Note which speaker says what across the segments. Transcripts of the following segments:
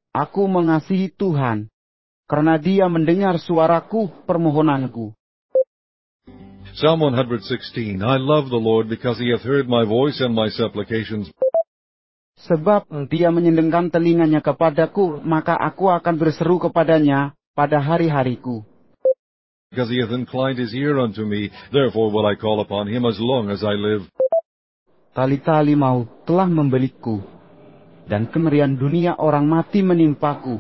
Speaker 1: Aku mengasihi Tuhan, karena Dia mendengar suaraku, permohonanku.
Speaker 2: Psalm 116. I love the Lord because He hath heard my voice and my supplications.
Speaker 1: Sebab Dia menyendengkan telinganya kepadaku, maka aku akan berseru kepadanya pada hari-hariku.
Speaker 2: Because He hath inclined His ear unto me, therefore will I call upon Him as long as I live.
Speaker 1: Tali-tali maut telah membelikku, dan kemerian dunia orang mati menimpaku.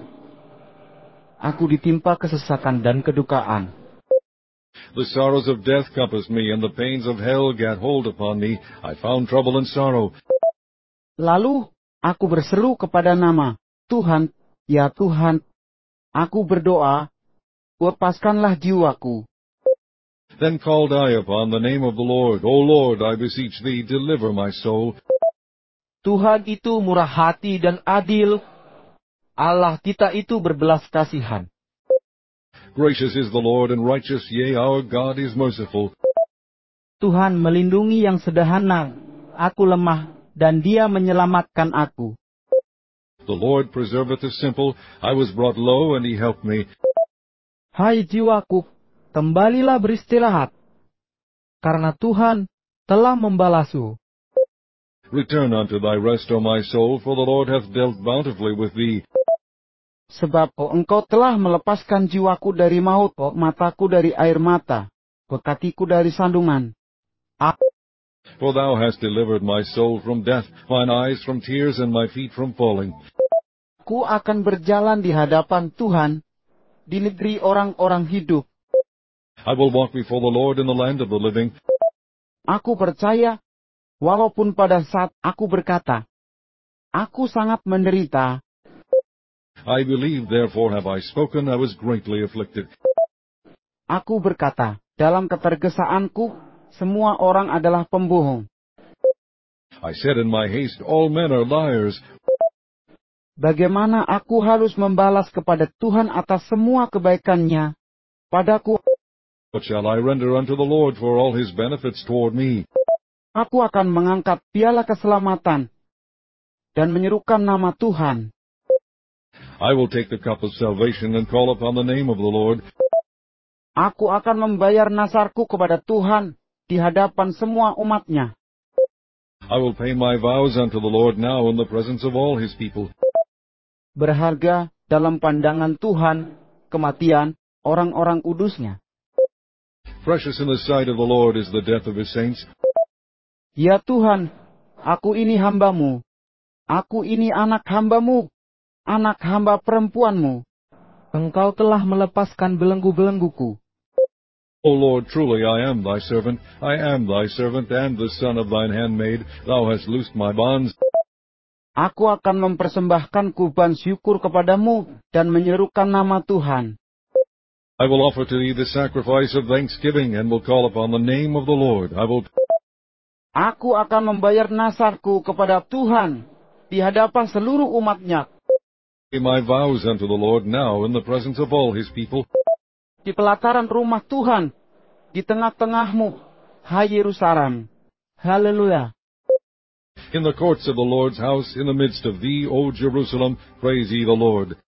Speaker 1: Aku ditimpa kesesakan dan kedukaan.
Speaker 2: The sorrows of death compassed me, and the pains of hell gat hold upon me. I found trouble and sorrow.
Speaker 1: Lalu aku berseru kepada nama Tuhan, ya Tuhan. Aku berdoa, lepaskanlah jiwaku.
Speaker 2: Then called I upon the name of the Lord. O Lord, I beseech thee, deliver my soul.
Speaker 3: Tuhan itu murah hati dan adil. Allah kita itu berbelas kasihan.
Speaker 2: Gracious is the Lord, and righteous, yea, our God is merciful.
Speaker 1: Tuhan melindungi yang sederhana. Aku lemah, dan Dia menyelamatkan aku.
Speaker 2: The Lord preserveth the simple. I was brought low, and He helped me.
Speaker 3: Hai jiwaku, kembalilah beristirahat, karena Tuhan telah membalasmu.
Speaker 2: Return unto thy rest, O my soul, for the Lord hath dealt bountifully with thee.
Speaker 1: Sebab Engkau telah melepaskan jiwaku dari maut, mataku dari air mata, kakiku dari sandungan.
Speaker 2: For thou hast delivered my soul from death, mine eyes from tears, and my feet from falling.
Speaker 1: Aku akan berjalan di hadapan Tuhan, di negeri orang-orang hidup.
Speaker 2: I will walk before the Lord in the land of the living.
Speaker 1: Aku percaya, walaupun pada saat aku berkata, aku sangat menderita.
Speaker 2: I believe, therefore have I spoken, I was greatly afflicted.
Speaker 1: Aku berkata, dalam ketergesaanku, semua orang adalah pembohong.
Speaker 2: I said in my haste, all men are liars.
Speaker 1: Bagaimana aku harus membalas kepada Tuhan atas semua kebaikannya padaku?
Speaker 2: What shall I render unto the Lord for all His benefits toward me?
Speaker 1: Aku akan mengangkat piala keselamatan dan menyerukan nama Tuhan.
Speaker 2: I will take the cup of salvation and call upon the name of the Lord.
Speaker 1: Aku akan membayar nasarku kepada Tuhan di hadapan semua umatnya.
Speaker 2: I will pay my vows unto the Lord now in the presence of all His people.
Speaker 1: Berharga dalam pandangan Tuhan kematian orang-orang kudusnya.
Speaker 2: Precious in the sight of the Lord is the death of His saints.
Speaker 1: Ya Tuhan, aku ini hamba-Mu. Aku ini anak hamba-Mu, anak hamba perempuan-Mu. Engkau telah melepaskan belenggu-belengguku.
Speaker 2: O Lord, truly I am Thy servant. I am Thy servant and the son of Thine handmaid. Thou hast loosed my bonds.
Speaker 1: Aku akan mempersembahkan kurban syukur kepadamu dan menyerukan nama Tuhan.
Speaker 2: I will offer to Thee the sacrifice of thanksgiving and will call upon the name of the Lord.
Speaker 1: Aku akan membayar nasarku kepada Tuhan di hadapan seluruh umatnya.
Speaker 2: Pay my vows unto the Lord now in the presence of all His people.
Speaker 1: Di pelataran rumah Tuhan, di tengah-tengahmu, hai Yerusalem. Haleluya.
Speaker 2: In the courts of the Lord's house, in the midst of thee, O Jerusalem, praise ye the Lord.